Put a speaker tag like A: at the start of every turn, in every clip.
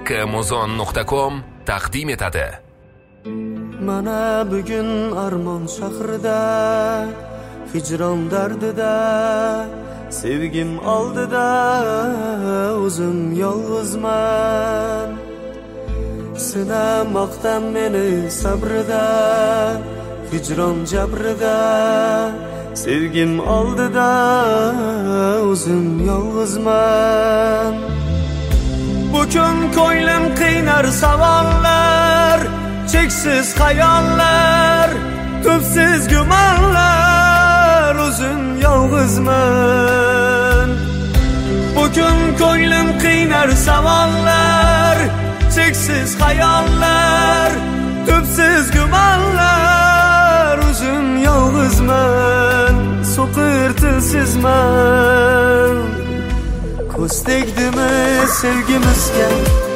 A: kmozon.com taqdim etadi.
B: Mana bugun armon shahrida, hijron dardida, sevgim oldida o'zim yolg'izman. Sinamoqdan meni sabrida, hijron jabrida, sevgim oldida o'zim yolg'izman. Bugün ko'nglim qiynar savollar, cheksiz xayollar, tubsiz gumonlar, o'zim yolg'izman. Bugün ko'nglim qiynar savollar, cheksiz xayollar, tubsiz gumonlar, o'zim yolg'izman, so'qir tilsizman. Ko'z tegdimi sevgimizga,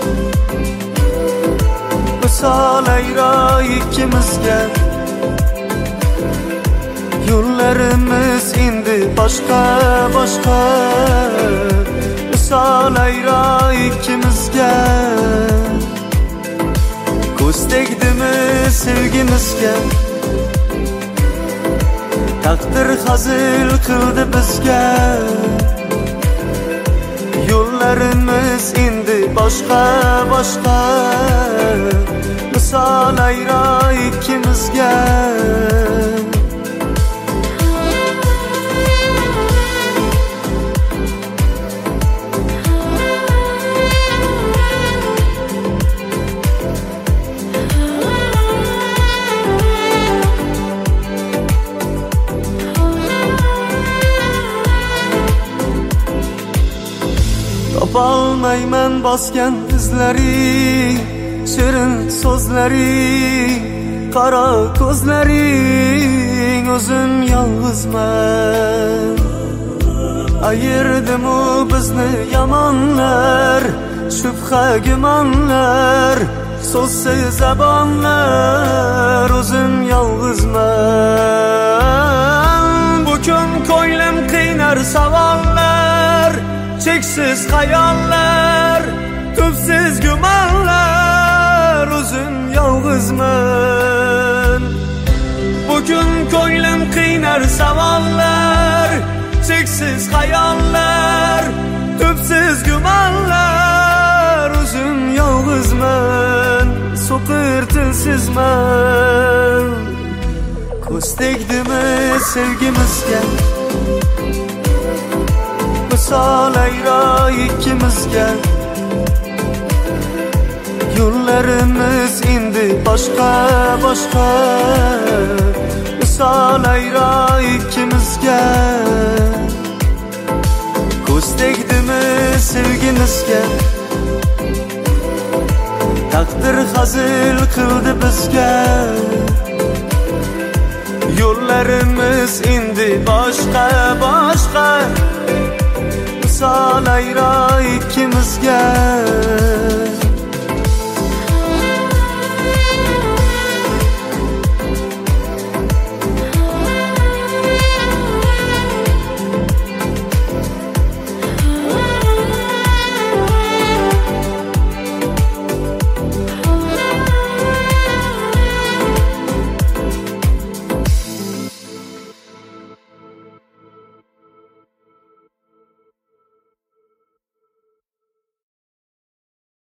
B: misol ayro ikkimizga. Yo'llarimiz endi boshqa, misol ayro ikkimizga. Ko'z tegdimi sevgimizga, taqdir hazil qildi bizga. Yo'llarimiz endi boshqa, misol ayro ikkimizga. Topolmayman bosgan izlari, shirin so'zlari, qaro ko'zlaring, o'zim yolg'izman. Ayirdimu bizni yomonlar, shubha gumonlar, so'zsiz zabonlar, o'zim yolg'izman. Bugün ko'nglim qiynar savollar, cheksiz xayollar, tubsiz gumonlar, o'zim yolg'izman. Bugün ko'nglim qiynar savollar, cheksiz xayollar, tubsiz gumonlar, o'zim yolg'izman, so'qir tilsizman. Ko'z tegdimi sevgimizga, misol ayro ikkimizga. Yo'llarimiz endi boshqa, misol ayro ikkimizga. Ko'z tegdimi sevgimizga, taqdir hazil qildi bizga. Yo'llarimiz endi boshqa, misol ayro ikkimizga.